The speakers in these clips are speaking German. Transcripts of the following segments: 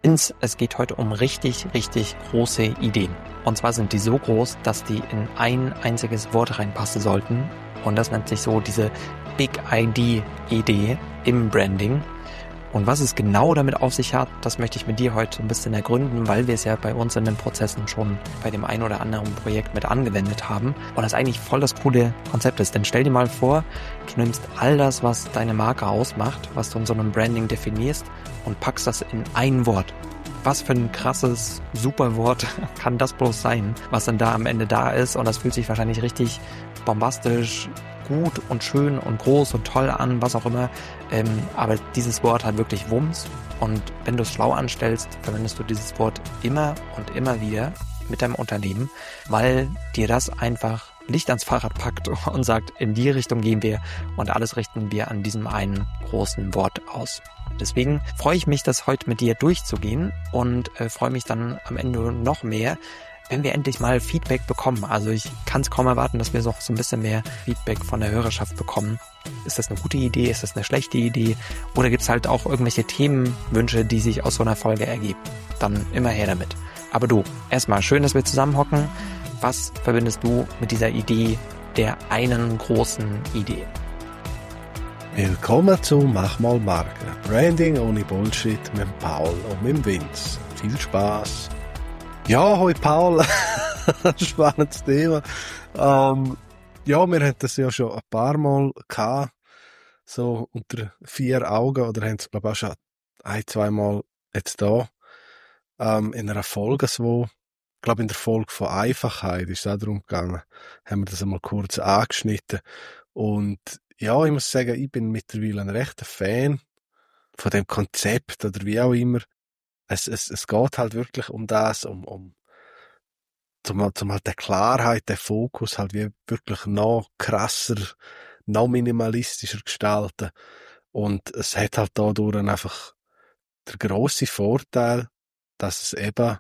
Es geht heute um richtig, richtig große Ideen. Und zwar sind die so groß, dass die in ein einziges Wort reinpassen sollten. Und das nennt sich so diese Big Idee im Branding. Und was es genau damit auf sich hat, das möchte ich mit dir heute ein bisschen ergründen, weil wir es ja bei uns in den Prozessen schon bei dem einen oder anderen Projekt mit angewendet haben. Und das eigentlich voll das coole Konzept ist. Denn stell dir mal vor, du nimmst all das, was deine Marke ausmacht, was du in so einem Branding definierst und packst das in ein Wort. Was für ein krasses Superwort kann das bloß sein, was dann da am Ende da ist? Und das fühlt sich wahrscheinlich richtig bombastisch, gut und schön und groß und toll an, was auch immer. Aber dieses Wort hat wirklich Wumms. Und wenn du es schlau anstellst, verwendest du dieses Wort immer und immer wieder mit deinem Unternehmen, weil dir das einfach Licht ans Fahrrad packt und sagt, in die Richtung gehen wir und alles richten wir an diesem einen großen Wort aus. Deswegen freue ich mich, das heute mit dir durchzugehen und freue mich dann am Ende noch mehr, wenn wir endlich mal Feedback bekommen. Also ich kann es kaum erwarten, dass wir so ein bisschen mehr Feedback von der Hörerschaft bekommen. Ist das eine gute Idee? Ist das eine schlechte Idee? Oder gibt es halt auch irgendwelche Themenwünsche, die sich aus so einer Folge ergeben? Dann immer her damit. Aber du, erstmal schön, dass wir zusammenhocken. Was verbindest du mit dieser Idee der einen großen Idee? Willkommen zu Mach mal Marke. Branding ohne Bullshit mit Paul und mit Vince. Viel Spaß. Ja, hoi Paul. Spannendes Thema. Ja, wir haben das ja schon ein paar Mal gehabt. So unter 4 Augen. Oder haben es, glaube ich, auch schon 1-2 Mal jetzt da. In einer Folge, ich glaube in der Folge von Einfachheit ist es auch darum gegangen. Haben wir das einmal kurz angeschnitten. Und ja, ich muss sagen, ich bin mittlerweile ein rechter Fan von dem Konzept oder wie auch immer. Es geht halt wirklich um das, um halt der Klarheit, der Fokus halt wie wirklich noch krasser, noch minimalistischer gestalten. Und es hat halt dadurch einfach der grosse Vorteil, dass es eben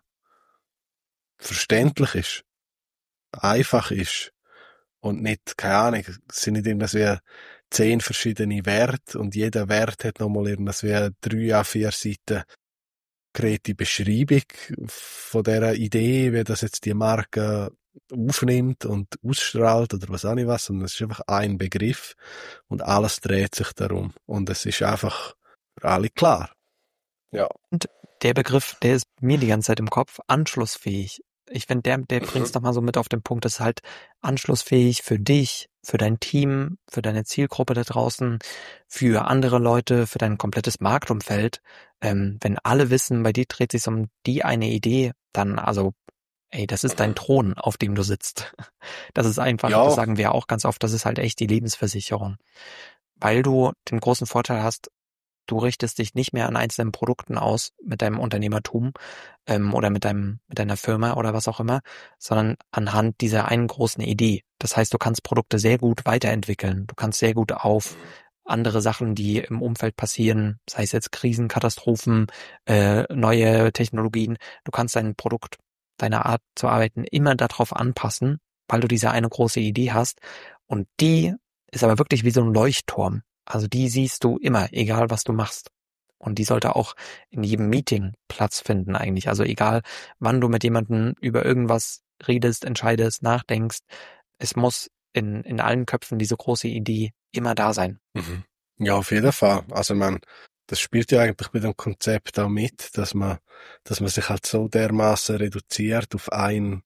verständlich ist, einfach ist und nicht, keine Ahnung, es sind nicht irgendwas wie 10 verschiedene Werte und jeder Wert hat nochmal irgendwas wie 3 A4 Seiten konkrete Beschreibung von dieser Idee, wie das jetzt die Marke aufnimmt und ausstrahlt oder was auch nicht was, sondern es ist einfach ein Begriff und alles dreht sich darum und es ist einfach für alle klar. Ja. Und der Begriff, der ist mir die ganze Zeit im Kopf, anschlussfähig. Ich finde, der bringt es nochmal so mit auf den Punkt, das ist halt anschlussfähig für dich, für dein Team, für deine Zielgruppe da draußen, für andere Leute, für dein komplettes Marktumfeld. Wenn alle wissen, bei dir dreht sich um die eine Idee, dann also, das ist dein Thron, auf dem du sitzt. Das ist einfach, Ja. Das sagen wir auch ganz oft, das ist halt echt die Lebensversicherung. Weil du den großen Vorteil hast, du richtest dich nicht mehr an einzelnen Produkten aus mit deinem Unternehmertum oder mit deiner Firma oder was auch immer, sondern anhand dieser einen großen Idee. Das heißt, du kannst Produkte sehr gut weiterentwickeln. Du kannst sehr gut auf andere Sachen, die im Umfeld passieren, sei es jetzt Krisen, Katastrophen, neue Technologien. Du kannst dein Produkt, deine Art zu arbeiten immer darauf anpassen, weil du diese eine große Idee hast. Und die ist aber wirklich wie so ein Leuchtturm. Also die siehst du immer, egal was du machst. Und die sollte auch in jedem Meeting Platz finden eigentlich. Also egal, wann du mit jemandem über irgendwas redest, entscheidest, nachdenkst, es muss in allen Köpfen diese große Idee immer da sein. Mhm. Ja, auf jeden Fall. Also das spielt ja eigentlich mit dem Konzept auch mit, dass man sich halt so dermaßen reduziert auf eine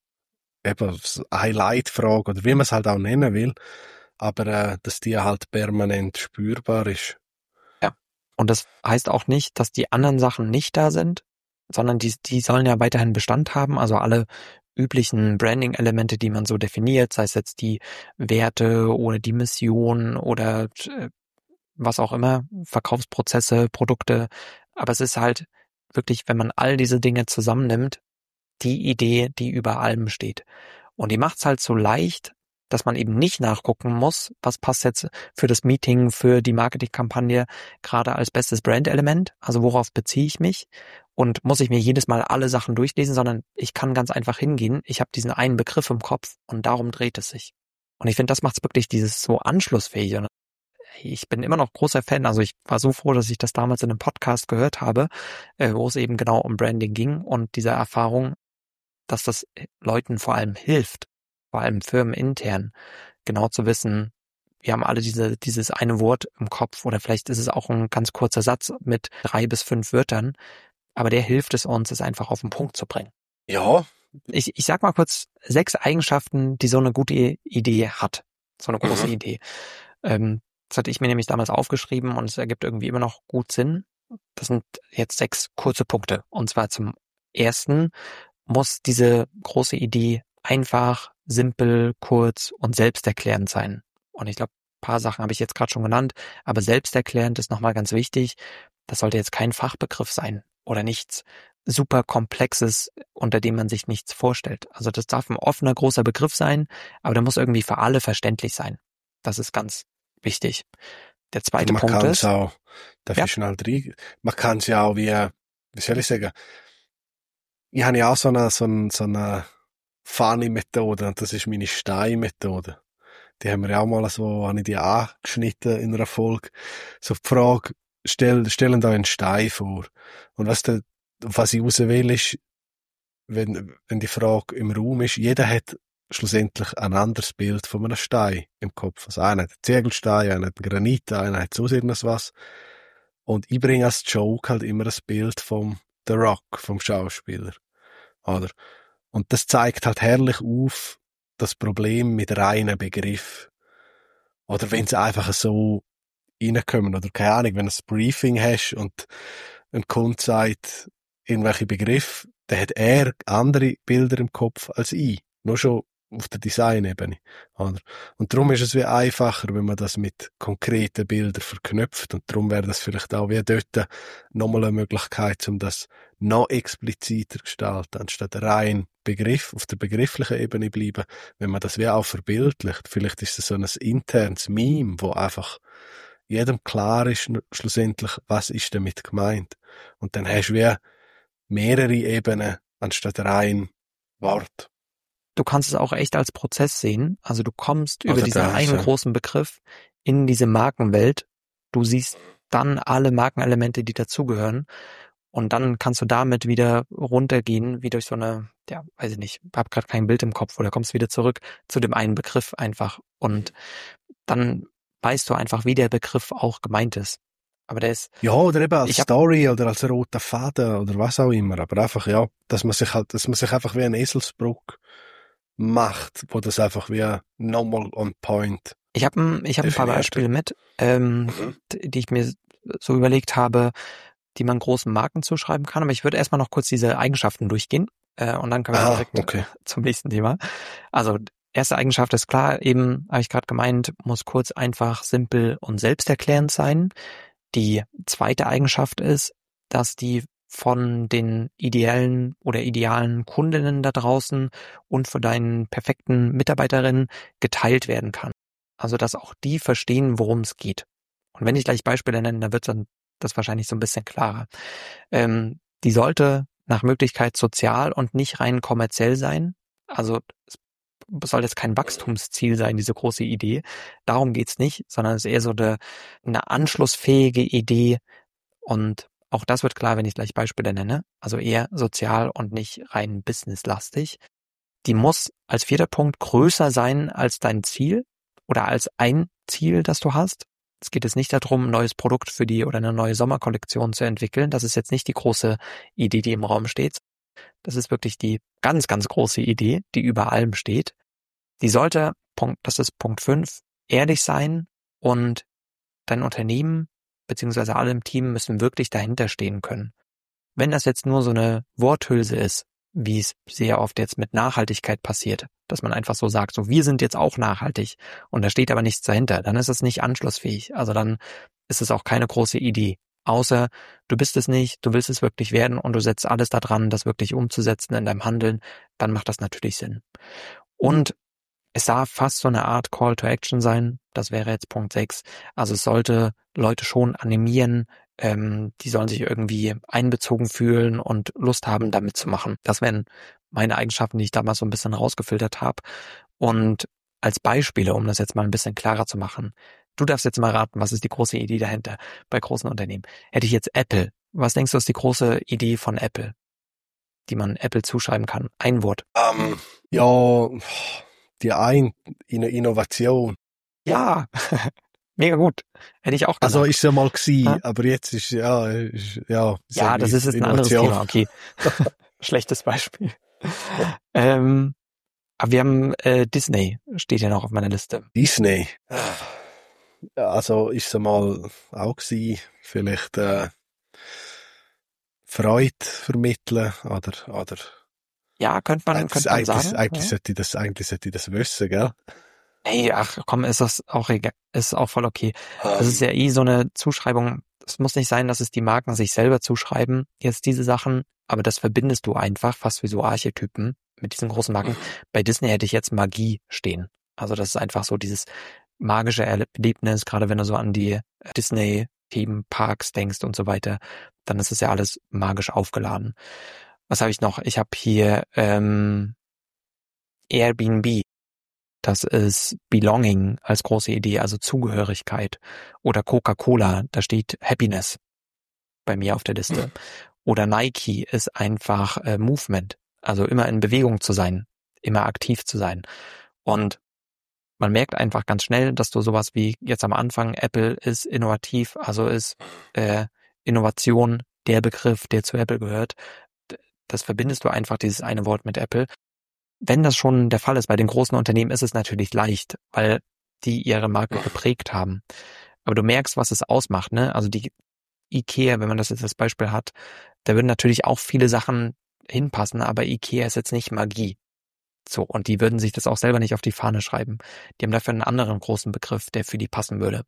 Leitfrage oder wie man es halt auch nennen will, aber dass die halt permanent spürbar ist. Ja. Und das heißt auch nicht, dass die anderen Sachen nicht da sind, sondern die sollen ja weiterhin Bestand haben. Also alle üblichen Branding-Elemente, die man so definiert, sei es jetzt die Werte oder die Mission oder was auch immer, Verkaufsprozesse, Produkte. Aber es ist halt wirklich, wenn man all diese Dinge zusammennimmt, die Idee, die über allem steht. Und die macht es halt so leicht, dass man eben nicht nachgucken muss, was passt jetzt für das Meeting, für die Marketingkampagne gerade als bestes Brand-Element, also worauf beziehe ich mich und muss ich mir jedes Mal alle Sachen durchlesen, sondern ich kann ganz einfach hingehen, ich habe diesen einen Begriff im Kopf und darum dreht es sich. Und ich finde, das macht es wirklich dieses so anschlussfähig. Und ich bin immer noch großer Fan. Also ich war so froh, dass ich das damals in einem Podcast gehört habe, wo es eben genau um Branding ging und diese Erfahrung, dass das Leuten vor allem hilft, vor allem firmenintern, genau zu wissen, wir haben alle dieses eine Wort im Kopf oder vielleicht ist es auch ein ganz kurzer Satz mit 3 bis 5 Wörtern, aber der hilft es uns, es einfach auf den Punkt zu bringen. Ja. Ich sag mal kurz 6 Eigenschaften, die so eine gute Idee hat. So eine große Idee. Das hatte ich mir nämlich damals aufgeschrieben und es ergibt irgendwie immer noch gut Sinn. Das sind jetzt 6 kurze Punkte. Und zwar zum ersten muss diese große Idee einfach, simpel, kurz und selbsterklärend sein. Und ich glaube, ein paar Sachen habe ich jetzt gerade schon genannt, aber selbsterklärend ist nochmal ganz wichtig. Das sollte jetzt kein Fachbegriff sein oder nichts super Komplexes, unter dem man sich nichts vorstellt. Also das darf ein offener, großer Begriff sein, aber der muss irgendwie für alle verständlich sein. Das ist ganz wichtig. Der zweite Punkt ist... Man kann es ja auch wie soll ich sagen, ich habe ja auch so eine funny Methode und das ist meine Stein-Methode. Die haben wir ja auch mal so, habe ich die angeschnitten in einer Folge. So die Frage, stellen da einen Stein vor. Und was ich raus will, ist, wenn die Frage im Raum ist, jeder hat schlussendlich ein anderes Bild von einem Stein im Kopf. Also einer hat einen Ziegelstein, einer hat einen Granit, einer hat sonst irgendwas. Und ich bringe als Joke halt immer das Bild vom The Rock, vom Schauspieler. Oder? Und das zeigt halt herrlich auf das Problem mit reinen Begriff. Oder wenn sie einfach so reinkommen, oder keine Ahnung, wenn du ein Briefing hast und ein Kunde sagt, irgendwelche Begriffe, dann hat er andere Bilder im Kopf als ich. Nur schon auf der Design-Ebene. Oder? Und darum ist es wie einfacher, wenn man das mit konkreten Bildern verknüpft. Und darum wäre das vielleicht auch wie dort nochmal eine Möglichkeit, um das noch expliziter zu gestalten, anstatt rein Begriff auf der begrifflichen Ebene bleiben, wenn man das wie auch verbildlicht. Vielleicht ist es so ein internes Meme, wo einfach jedem klar ist, schlussendlich, was ist damit gemeint. Und dann hast du wie mehrere Ebenen, anstatt rein Wort. Du kannst es auch echt als Prozess sehen. Also du kommst über diesen einen großen Begriff in diese Markenwelt. Du siehst dann alle Markenelemente, die dazugehören. Und dann kannst du damit wieder runtergehen, wie durch so eine, ja, weiß ich nicht, hab gerade kein Bild im Kopf, oder kommst wieder zurück zu dem einen Begriff einfach. Und dann weißt du einfach, wie der Begriff auch gemeint ist. Aber der ist... Ja, oder eben als Story oder als roter Faden oder was auch immer. Aber einfach, ja, dass man sich einfach wie ein Eselsbrücke macht, wo das einfach wie nochmal on point. Ich hab ein paar Beispiele mit, die ich mir so überlegt habe, die man großen Marken zuschreiben kann. Aber ich würde erstmal noch kurz diese Eigenschaften durchgehen und dann können wir direkt zum nächsten Thema. Also erste Eigenschaft ist klar, eben habe ich gerade gemeint, muss kurz, einfach, simpel und selbsterklärend sein. Die zweite Eigenschaft ist, dass die von den ideellen Kundinnen da draußen und von deinen perfekten Mitarbeiterinnen geteilt werden kann. Also, dass auch die verstehen, worum es geht. Und wenn ich gleich Beispiele nenne, dann wird dann das wahrscheinlich so ein bisschen klarer. Die sollte nach Möglichkeit sozial und nicht rein kommerziell sein. Also, es soll jetzt kein Wachstumsziel sein, diese große Idee. Darum geht's nicht, sondern es ist eher so eine anschlussfähige Idee. Und auch das wird klar, wenn ich gleich Beispiele nenne. Also eher sozial und nicht rein businesslastig. Die muss als 4. Punkt größer sein als dein Ziel oder als ein Ziel, das du hast. Es geht jetzt nicht darum, ein neues Produkt für die oder eine neue Sommerkollektion zu entwickeln. Das ist jetzt nicht die große Idee, die im Raum steht. Das ist wirklich die ganz, ganz große Idee, die über allem steht. Die sollte, das ist Punkt 5, ehrlich sein und dein Unternehmen beziehungsweise alle im Team müssen wirklich dahinter stehen können. Wenn das jetzt nur so eine Worthülse ist, wie es sehr oft jetzt mit Nachhaltigkeit passiert, dass man einfach so sagt, so wir sind jetzt auch nachhaltig und da steht aber nichts dahinter, dann ist es nicht anschlussfähig. Also dann ist es auch keine große Idee. Außer du bist es nicht, du willst es wirklich werden und du setzt alles daran, das wirklich umzusetzen in deinem Handeln, dann macht das natürlich Sinn. Und es darf fast so eine Art Call to Action sein, das wäre jetzt Punkt 6. Also es sollte Leute schon animieren, die sollen sich irgendwie einbezogen fühlen und Lust haben, damit zu machen. Das wären meine Eigenschaften, die ich damals so ein bisschen rausgefiltert habe. Und als Beispiele, um das jetzt mal ein bisschen klarer zu machen, Du darfst jetzt mal raten, was ist die große Idee dahinter bei großen Unternehmen? Hätte ich jetzt Apple. Was denkst du, ist die große Idee von Apple, die man Apple zuschreiben kann? Ein Wort. Ja, die Innovation. Ja, mega gut. Hätte ich auch gesagt. Also ist es ja mal gewesen, Ja? aber jetzt ist, Ja, das ist jetzt ein anderes Innovation. Thema, okay. Schlechtes Beispiel. Aber wir haben Disney, steht ja noch auf meiner Liste. Disney. Ja, also ist es mal auch gewesen, vielleicht Freude vermitteln oder Ja, könnte man sagen. eigentlich Ja. sollte ich das wissen, gell? Hey, ach komm, ist das auch egal, ist auch voll okay. Das ist ja eh so eine Zuschreibung. Es muss nicht sein, dass es die Marken sich selber zuschreiben, jetzt diese Sachen, aber das verbindest du einfach, fast wie so Archetypen mit diesen großen Marken. Bei Disney hätte ich jetzt Magie stehen. Also das ist einfach so dieses magische Erlebnis, gerade wenn du so an die Disney-Themenparks denkst und so weiter, dann ist es ja alles magisch aufgeladen. Was habe ich noch? Ich habe hier Airbnb. Das ist Belonging als große Idee, also Zugehörigkeit. Oder Coca-Cola, da steht Happiness bei mir auf der Liste. Oder Nike ist einfach Movement, also immer in Bewegung zu sein, immer aktiv zu sein. Und man merkt einfach ganz schnell, dass du sowas wie jetzt am Anfang, Apple ist innovativ, also ist Innovation der Begriff, der zu Apple gehört. Das verbindest du einfach, dieses eine Wort mit Apple. Wenn das schon der Fall ist, bei den großen Unternehmen ist es natürlich leicht, weil die ihre Marke geprägt haben. Aber du merkst, was es ausmacht, ne? Also die IKEA, wenn man das jetzt als Beispiel hat, da würden natürlich auch viele Sachen hinpassen, aber IKEA ist jetzt nicht Magie. So, und die würden sich das auch selber nicht auf die Fahne schreiben. Die haben dafür einen anderen großen Begriff, der für die passen würde.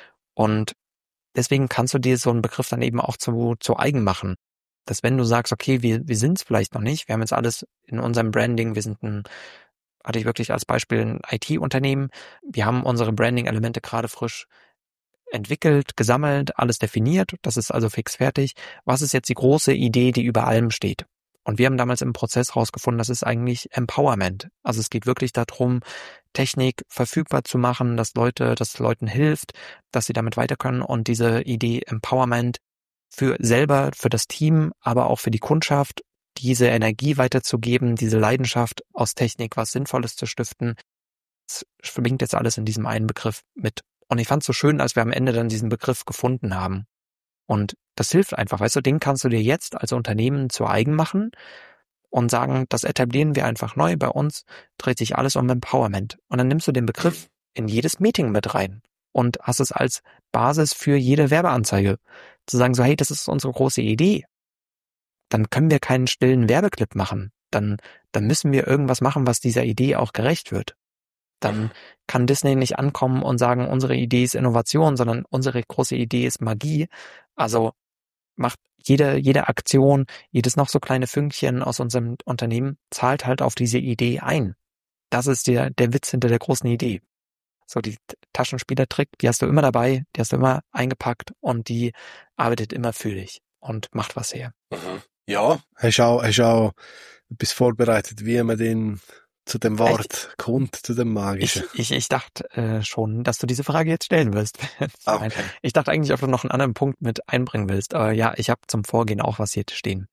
Und deswegen kannst du dir so einen Begriff dann eben auch zu eigen machen. Dass wenn du sagst, okay, wir sind es vielleicht noch nicht, wir haben jetzt alles in unserem Branding, wir sind hatte ich wirklich als Beispiel ein IT-Unternehmen, wir haben unsere Branding-Elemente gerade frisch entwickelt, gesammelt, alles definiert, das ist also fix fertig. Was ist jetzt die große Idee, die über allem steht? Und wir haben damals im Prozess rausgefunden, das ist eigentlich Empowerment. Also es geht wirklich darum, Technik verfügbar zu machen, dass Leuten hilft, dass sie damit weiter können und diese Idee Empowerment für das Team, aber auch für die Kundschaft, diese Energie weiterzugeben, diese Leidenschaft aus Technik, was Sinnvolles zu stiften. Das verbindet jetzt alles in diesem einen Begriff mit. Und ich fand es so schön, als wir am Ende dann diesen Begriff gefunden haben. Und das hilft einfach, weißt du, den kannst du dir jetzt als Unternehmen zu eigen machen und sagen, das etablieren wir einfach neu. Bei uns dreht sich alles um Empowerment. Und dann nimmst du den Begriff in jedes Meeting mit rein und hast es als Basis für jede Werbeanzeige. Zu sagen so, hey, das ist unsere große Idee. Dann können wir keinen stillen Werbeclip machen. Dann müssen wir irgendwas machen, was dieser Idee auch gerecht wird. Dann kann Disney nicht ankommen und sagen, unsere Idee ist Innovation, sondern unsere große Idee ist Magie. Also macht jede Aktion, jedes noch so kleine Fünkchen aus unserem Unternehmen, zahlt halt auf diese Idee ein. Das ist der Witz hinter der großen Idee. So die Taschenspielertrick, die hast du immer dabei, die hast du immer eingepackt und die arbeitet immer für dich und macht was her. Ja, hast auch etwas vorbereitet, wie man den zu dem Wort kommt, zu dem Magischen? Ich dachte schon, dass du diese Frage jetzt stellen wirst. Okay. Ich dachte eigentlich, ob du noch einen anderen Punkt mit einbringen willst. Aber ja, ich habe zum Vorgehen auch was hier stehen.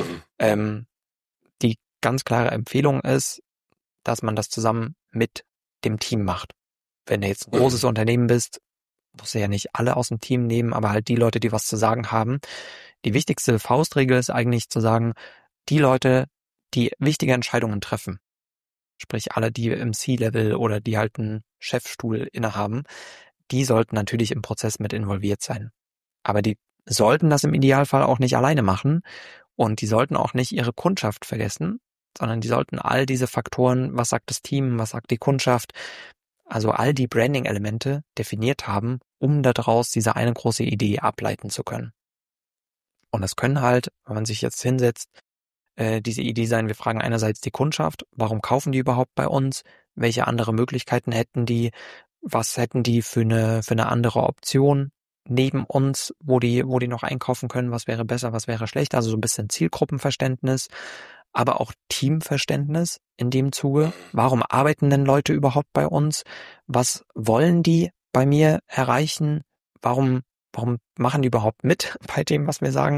Die ganz klare Empfehlung ist, dass man das zusammen mit dem Team macht. Wenn du jetzt ein großes Unternehmen bist, musst du ja nicht alle aus dem Team nehmen, aber halt die Leute, die was zu sagen haben. Die wichtigste Faustregel ist eigentlich zu sagen, die Leute, die wichtige Entscheidungen treffen, sprich alle, die im C-Level oder die halt einen Chefstuhl innehaben, die sollten natürlich im Prozess mit involviert sein. Aber die sollten das im Idealfall auch nicht alleine machen und die sollten auch nicht ihre Kundschaft vergessen, sondern die sollten all diese Faktoren, was sagt das Team, was sagt die Kundschaft, also all die Branding-Elemente definiert haben, um daraus diese eine große Idee ableiten zu können. Und das können halt, wenn man sich jetzt hinsetzt, diese Idee sein, wir fragen einerseits die Kundschaft, warum kaufen die überhaupt bei uns, welche andere Möglichkeiten hätten die, was hätten die für eine andere Option neben uns, wo die noch einkaufen können, was wäre besser, was wäre schlecht, also so ein bisschen Zielgruppenverständnis, aber auch Teamverständnis in dem Zuge. Warum arbeiten denn Leute überhaupt bei uns? Was wollen die? bei mir erreichen? Warum machen die überhaupt mit bei dem, was wir sagen?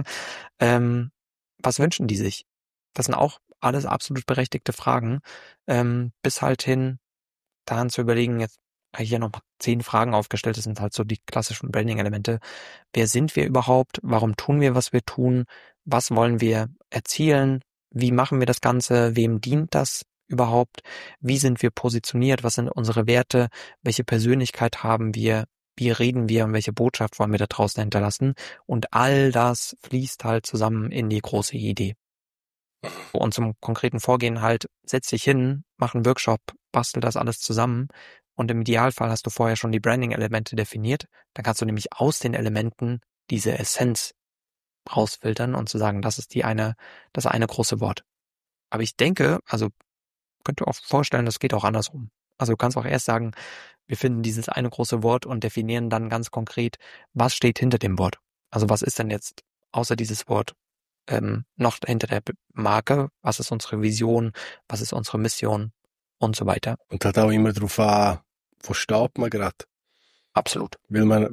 Was wünschen die sich? Das sind auch alles absolut berechtigte Fragen, bis halt hin daran zu überlegen, jetzt habe ich hier noch 10 Fragen aufgestellt, das sind halt so die klassischen Branding-Elemente. Wer sind wir überhaupt? Warum tun wir, was wir tun? Was wollen wir erzielen? Wie machen wir das Ganze? Wem dient das überhaupt? Wie sind wir positioniert? Was sind unsere Werte? Welche Persönlichkeit haben wir? Wie reden wir und welche Botschaft wollen wir da draußen hinterlassen? Und all das fließt halt zusammen in die große Idee. Und zum konkreten Vorgehen halt, setz dich hin, mach einen Workshop, bastel das alles zusammen und im Idealfall hast du vorher schon die Branding-Elemente definiert, dann kannst du nämlich aus den Elementen diese Essenz rausfiltern und zu sagen, das eine große Wort. Aber ich denke, also könnte auch vorstellen, das geht auch andersrum. Also du kannst auch erst sagen, wir finden dieses eine große Wort und definieren dann ganz konkret, was steht hinter dem Wort. Also was ist denn jetzt außer dieses Wort noch hinter der Marke, was ist unsere Vision, was ist unsere Mission und so weiter. Und hat auch immer darauf an, wo steht man gerade. Absolut. Will man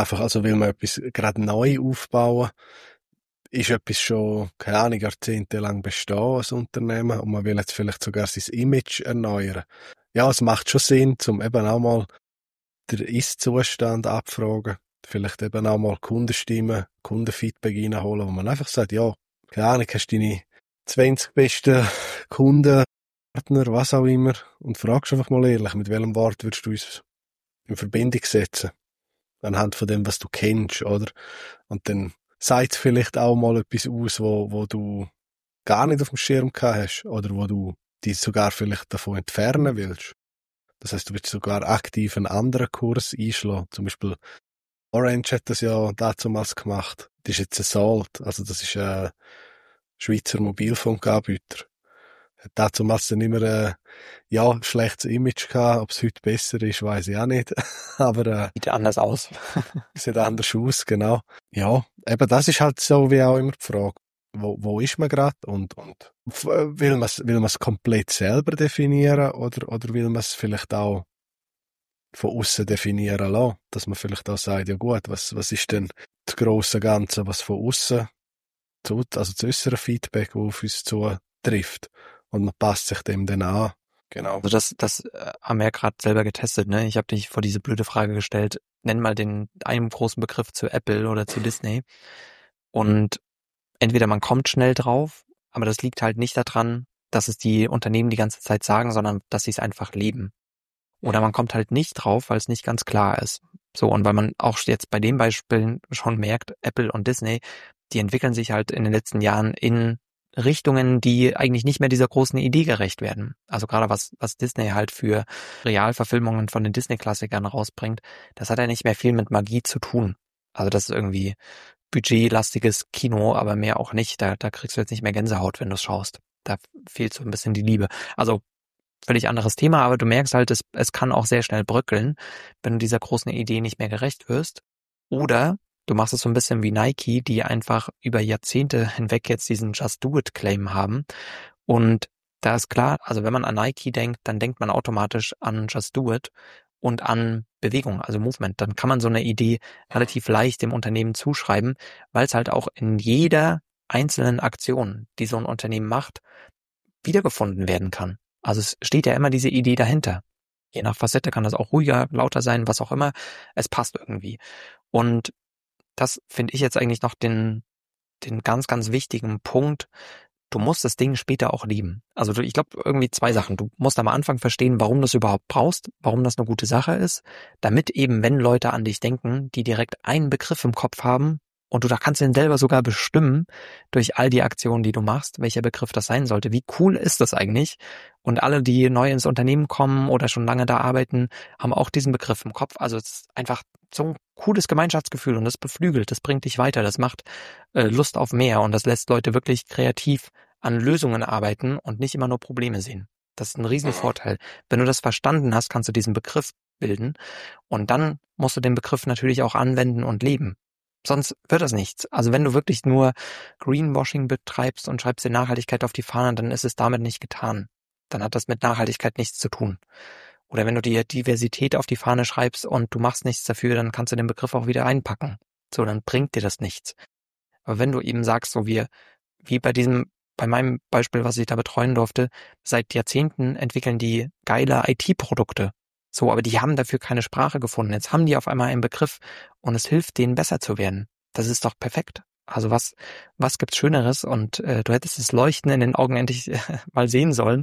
etwas gerade neu aufbauen, ist etwas schon, keine Ahnung, jahrzehntelang bestehen als Unternehmen und man will jetzt vielleicht sogar sein Image erneuern. Ja, es macht schon Sinn, zum eben auch mal den Ist-Zustand abfragen, vielleicht eben auch mal Kundenstimmen, Kundenfeedback reinholen, wo man einfach sagt, ja, keine Ahnung, hast du deine 20 besten Kunden, Partner, was auch immer, und fragst einfach mal ehrlich, mit welchem Wort würdest du uns in Verbindung setzen? Anhand von dem, was du kennst, oder? Und dann sagt vielleicht auch mal etwas aus, wo du gar nicht auf dem Schirm gehabt hast, oder wo du dich sogar vielleicht davon entfernen willst. Das heißt, du willst sogar aktiv einen anderen Kurs einschlagen. Zum Beispiel Orange hat das ja damals gemacht. Das ist jetzt ein Salt, also das ist ein Schweizer Mobilfunkanbieter. Hat damals dann immer ein schlechtes Image gehabt. Ob es heute besser ist, weiss ich auch nicht. Aber sieht anders aus. sieht anders aus, genau. Ja, eben das ist halt so wie auch immer die Frage. Wo ist man gerade und will man es komplett selber definieren oder will man es vielleicht auch von außen definieren lassen, dass man vielleicht auch sagt, ja gut, was ist denn das grosse Ganze, was von außen also das äußere Feedback, das auf uns zutrifft und man passt sich dem dann an. Genau. Also das haben wir ja gerade selber getestet, ne? Ich habe dich vor diese blöde Frage gestellt, nenn mal einen großen Begriff zu Apple oder zu Disney und entweder man kommt schnell drauf, aber das liegt halt nicht daran, dass es die Unternehmen die ganze Zeit sagen, sondern dass sie es einfach leben. Oder man kommt halt nicht drauf, weil es nicht ganz klar ist. So, und weil man auch jetzt bei den Beispielen schon merkt, Apple und Disney, die entwickeln sich halt in den letzten Jahren in Richtungen, die eigentlich nicht mehr dieser großen Idee gerecht werden. Also gerade was Disney halt für Realverfilmungen von den Disney-Klassikern rausbringt, das hat ja nicht mehr viel mit Magie zu tun. Also das ist irgendwie budgetlastiges Kino, aber mehr auch nicht. Da kriegst du jetzt nicht mehr Gänsehaut, wenn du es schaust. Da fehlt so ein bisschen die Liebe. Also völlig anderes Thema, aber du merkst halt, es kann auch sehr schnell bröckeln, wenn du dieser großen Idee nicht mehr gerecht wirst. Oder du machst es so ein bisschen wie Nike, die einfach über Jahrzehnte hinweg jetzt diesen Just-Do-It-Claim haben. Und da ist klar, also wenn man an Nike denkt, dann denkt man automatisch an Just Do It und an Bewegung, also Movement. Dann kann man so eine Idee relativ leicht dem Unternehmen zuschreiben, weil es halt auch in jeder einzelnen Aktion, die so ein Unternehmen macht, wiedergefunden werden kann. Also es steht ja immer diese Idee dahinter. Je nach Facette kann das auch ruhiger, lauter sein, was auch immer. Es passt irgendwie. Und das finde ich jetzt eigentlich noch den ganz, ganz wichtigen Punkt. Du musst das Ding später auch lieben. Also ich glaube irgendwie 2 Sachen. Du musst am Anfang verstehen, warum du es überhaupt brauchst, warum das eine gute Sache ist, damit eben, wenn Leute an dich denken, die direkt einen Begriff im Kopf haben und du da kannst den selber sogar bestimmen durch all die Aktionen, die du machst, welcher Begriff das sein sollte. Wie cool ist das eigentlich? Und alle, die neu ins Unternehmen kommen oder schon lange da arbeiten, haben auch diesen Begriff im Kopf. Also es ist einfach so ein cooles Gemeinschaftsgefühl und das beflügelt, das bringt dich weiter, das macht Lust auf mehr und das lässt Leute wirklich kreativ an Lösungen arbeiten und nicht immer nur Probleme sehen. Das ist ein Riesenvorteil. Wenn du das verstanden hast, kannst du diesen Begriff bilden und dann musst du den Begriff natürlich auch anwenden und leben. Sonst wird das nichts. Also wenn du wirklich nur Greenwashing betreibst und schreibst dir Nachhaltigkeit auf die Fahne, dann ist es damit nicht getan. Dann hat das mit Nachhaltigkeit nichts zu tun. Oder wenn du dir Diversität auf die Fahne schreibst und du machst nichts dafür, dann kannst du den Begriff auch wieder einpacken. So, dann bringt dir das nichts. Aber wenn du eben sagst, so wie bei meinem Beispiel, was ich da betreuen durfte, seit Jahrzehnten entwickeln die geile IT-Produkte. So, aber die haben dafür keine Sprache gefunden. Jetzt haben die auf einmal einen Begriff und es hilft denen besser zu werden. Das ist doch perfekt. Also was gibt's Schöneres? Und du hättest das Leuchten in den Augen endlich mal sehen sollen,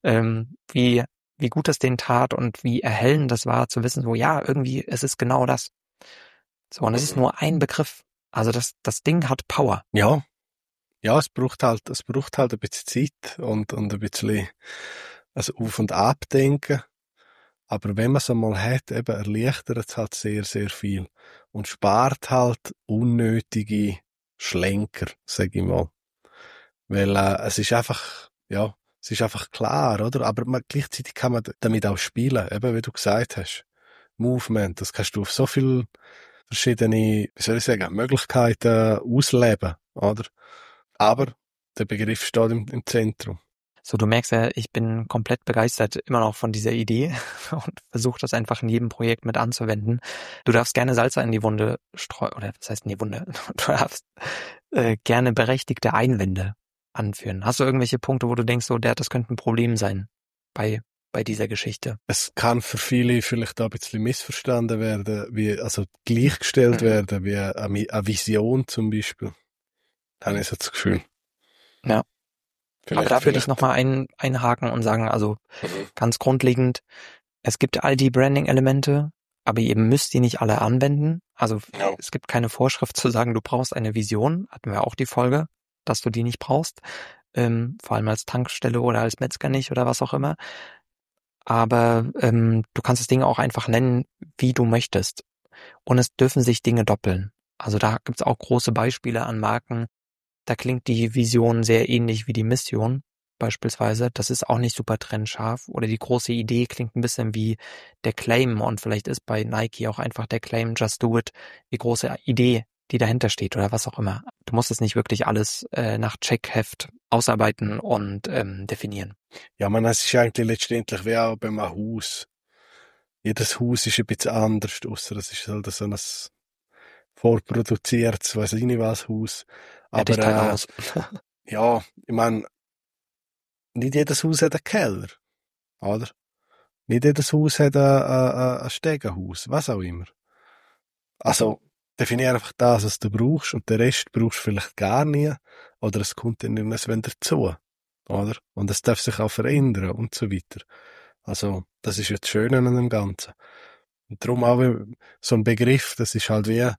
wie gut es denen tat und wie erhellend das war zu wissen, so ja, irgendwie es ist genau das. So, und es ist nur ein Begriff. Also das Ding hat Power. Ja. Ja, es braucht halt ein bisschen Zeit und ein bisschen also Auf- und Abdenken. Aber wenn man es einmal hat, eben erleichtert es halt sehr, sehr viel. Und spart halt unnötige Schlenker, sag ich mal. Weil es ist einfach klar, oder? Aber gleichzeitig kann man damit auch spielen, eben wie du gesagt hast. Movement, das kannst du auf so viele verschiedene, wie soll ich sagen, Möglichkeiten ausleben, oder? Aber der Begriff steht im Zentrum. So, du merkst ja, ich bin komplett begeistert immer noch von dieser Idee und versuche das einfach in jedem Projekt mit anzuwenden. Du darfst gerne Salz in die Wunde streuen, oder was heißt in die Wunde? Du darfst gerne berechtigte Einwände anführen. Hast du irgendwelche Punkte, wo du denkst, so, das könnte ein Problem sein bei dieser Geschichte? Es kann für viele vielleicht auch ein bisschen missverstanden werden, also gleichgestellt werden, wie eine Vision zum Beispiel. Da habe ich so das Gefühl. Ja. Aber da würde ich nochmal einhaken und sagen, also ganz grundlegend, es gibt all die Branding-Elemente, aber ihr müsst die nicht alle anwenden. Also es gibt keine Vorschrift zu sagen, du brauchst eine Vision. Hatten wir auch die Folge, dass du die nicht brauchst. Vor allem als Tankstelle oder als Metzger nicht oder was auch immer. Aber du kannst das Ding auch einfach nennen, wie du möchtest. Und es dürfen sich Dinge doppeln. Also da gibt's auch große Beispiele an Marken. Da klingt die Vision sehr ähnlich wie die Mission beispielsweise. Das ist auch nicht super trennscharf. Oder die große Idee klingt ein bisschen wie der Claim. Und vielleicht ist bei Nike auch einfach der Claim Just Do It die große Idee, die dahinter steht oder was auch immer. Du musst es nicht wirklich alles nach Checkheft ausarbeiten und definieren. Ja, es ist eigentlich letztendlich wie auch beim Haus. Jedes Haus ist ein bisschen anders, ausser es ist halt so ein vorproduziertes, weiss ich nicht was, Haus. Aber Haus. ja, ich meine, nicht jedes Haus hat einen Keller, oder? Nicht jedes Haus hat ein Stegenhaus, was auch immer. Also, definiere einfach das, was du brauchst, und den Rest brauchst du vielleicht gar nie, oder es kommt dann irgendwann dazu, oder? Und es darf sich auch verändern und so weiter. Also, das ist ja das Schöne an dem Ganzen. Und darum auch so ein Begriff, das ist halt wie,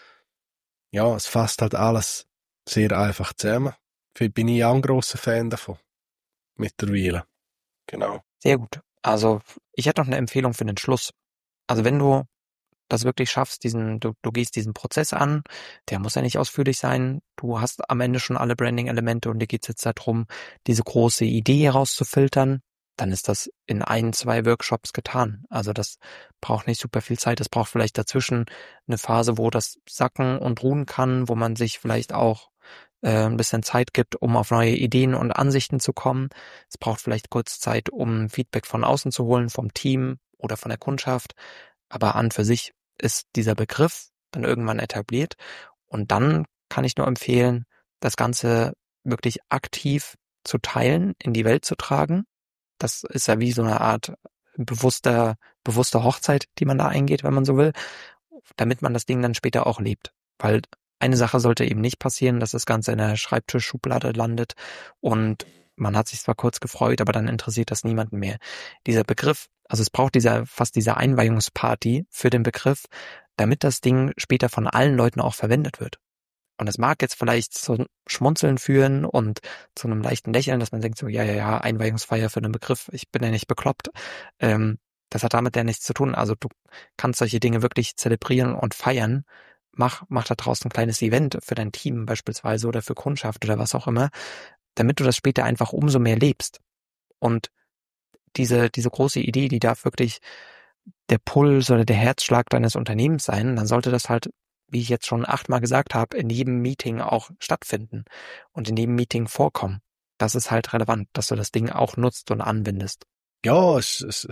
ja, es fasst halt alles sehr einfach zusammen. Bin ich auch ein grosser Fan davon. Mittlerweile. Genau. Sehr gut. Also ich hätte noch eine Empfehlung für den Schluss. Also wenn du das wirklich schaffst, du gehst diesen Prozess an, der muss ja nicht ausführlich sein, du hast am Ende schon alle Branding-Elemente und dir geht's jetzt darum, diese große Idee herauszufiltern, dann ist das in 1-2 Workshops getan. Also das braucht nicht super viel Zeit, es braucht vielleicht dazwischen eine Phase, wo das sacken und ruhen kann, wo man sich vielleicht auch ein bisschen Zeit gibt, um auf neue Ideen und Ansichten zu kommen. Es braucht vielleicht kurz Zeit, um Feedback von außen zu holen, vom Team oder von der Kundschaft. Aber an für sich ist dieser Begriff dann irgendwann etabliert. Und dann kann ich nur empfehlen, das Ganze wirklich aktiv zu teilen, in die Welt zu tragen. Das ist ja wie so eine Art bewusste Hochzeit, die man da eingeht, wenn man so will, damit man das Ding dann später auch lebt. Weil eine Sache sollte eben nicht passieren, dass das Ganze in der Schreibtischschublade landet und man hat sich zwar kurz gefreut, aber dann interessiert das niemanden mehr. Dieser Begriff, also es braucht fast diese Einweihungsparty für den Begriff, damit das Ding später von allen Leuten auch verwendet wird. Und es mag jetzt vielleicht zu Schmunzeln führen und zu einem leichten Lächeln, dass man denkt so, ja, Einweihungsfeier für den Begriff, ich bin ja nicht bekloppt. Das hat damit ja nichts zu tun. Also du kannst solche Dinge wirklich zelebrieren und feiern. Mach da draußen ein kleines Event für dein Team beispielsweise oder für Kundschaft oder was auch immer, damit du das später einfach umso mehr lebst. Und diese große Idee, die darf wirklich der Puls oder der Herzschlag deines Unternehmens sein, dann sollte das halt, wie ich jetzt schon 8-mal gesagt habe, in jedem Meeting auch stattfinden und in jedem Meeting vorkommen. Das ist halt relevant, dass du das Ding auch nutzt und anwendest. Ja, es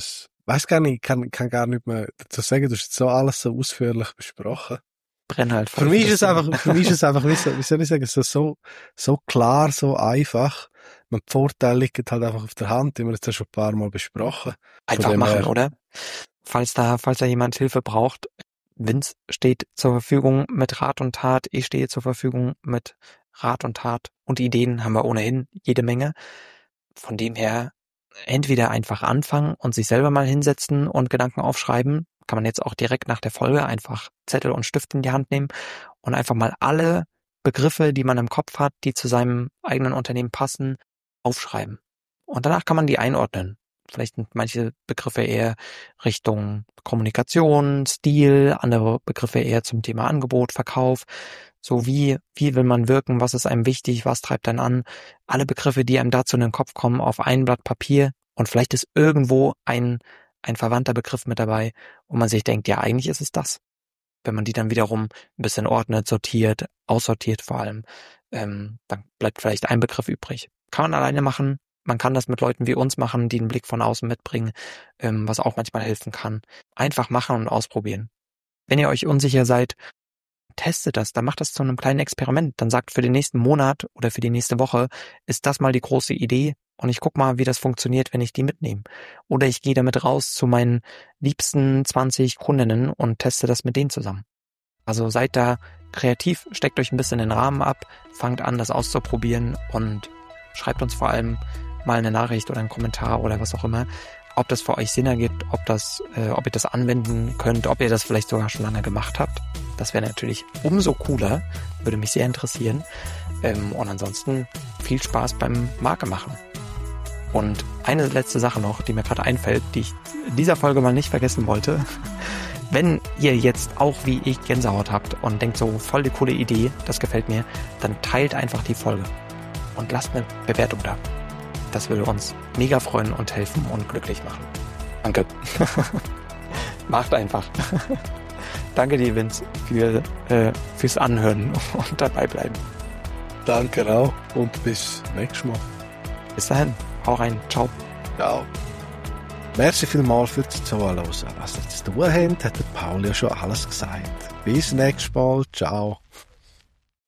Weiß gar nicht, kann gar nicht mehr dazu sagen, du hast jetzt so alles so ausführlich besprochen. Brenn halt Für mich ist es einfach, wie soll ich sagen, so klar, so einfach. Die Vorteile liegen halt einfach auf der Hand, die wir jetzt ja schon ein paar Mal besprochen. Einfach machen, oder? Falls da jemand Hilfe braucht, Vince steht zur Verfügung mit Rat und Tat, ich stehe zur Verfügung mit Rat und Tat und Ideen haben wir ohnehin jede Menge. Von dem her entweder einfach anfangen und sich selber mal hinsetzen und Gedanken aufschreiben. Kann man jetzt auch direkt nach der Folge einfach Zettel und Stift in die Hand nehmen und einfach mal alle Begriffe, die man im Kopf hat, die zu seinem eigenen Unternehmen passen, aufschreiben. Und danach kann man die einordnen. Vielleicht sind manche Begriffe eher Richtung Kommunikation, Stil, andere Begriffe eher zum Thema Angebot, Verkauf. So wie will man wirken, was ist einem wichtig, was treibt einen an. Alle Begriffe, die einem dazu in den Kopf kommen, auf ein Blatt Papier und vielleicht ist irgendwo ein verwandter Begriff mit dabei, wo man sich denkt, ja, eigentlich ist es das. Wenn man die dann wiederum ein bisschen ordnet, sortiert, aussortiert vor allem, dann bleibt vielleicht ein Begriff übrig. Kann man alleine machen. Man kann das mit Leuten wie uns machen, die einen Blick von außen mitbringen, was auch manchmal helfen kann. Einfach machen und ausprobieren. Wenn ihr euch unsicher seid, testet das, dann macht das zu einem kleinen Experiment. Dann sagt für den nächsten Monat oder für die nächste Woche, ist das mal die große Idee und ich guck mal, wie das funktioniert, wenn ich die mitnehme. Oder ich gehe damit raus zu meinen liebsten 20 Kundinnen und teste das mit denen zusammen. Also seid da kreativ, steckt euch ein bisschen den Rahmen ab, fangt an, das auszuprobieren und schreibt uns vor allem mal eine Nachricht oder einen Kommentar oder was auch immer, ob das für euch Sinn ergibt, ob ihr das anwenden könnt, ob ihr das vielleicht sogar schon lange gemacht habt. Das wäre natürlich umso cooler, würde mich sehr interessieren. Und ansonsten viel Spaß beim Marke machen. Und eine letzte Sache noch, die mir gerade einfällt, die ich in dieser Folge mal nicht vergessen wollte. Wenn ihr jetzt auch wie ich Gänsehaut habt und denkt so, voll die coole Idee, das gefällt mir, dann teilt einfach die Folge und lasst eine Bewertung da. Das würde uns mega freuen und helfen und glücklich machen. Danke. Macht einfach. Danke dir, Vince, fürs Anhören und dabei bleiben. Danke auch und bis nächstes Mal. Bis dahin. Hau rein. Ciao. Ciao. Merci vielmals fürs Zuhören. Was wir zu tun haben, hat der Paul ja schon alles gesagt. Bis nächstes Mal. Ciao.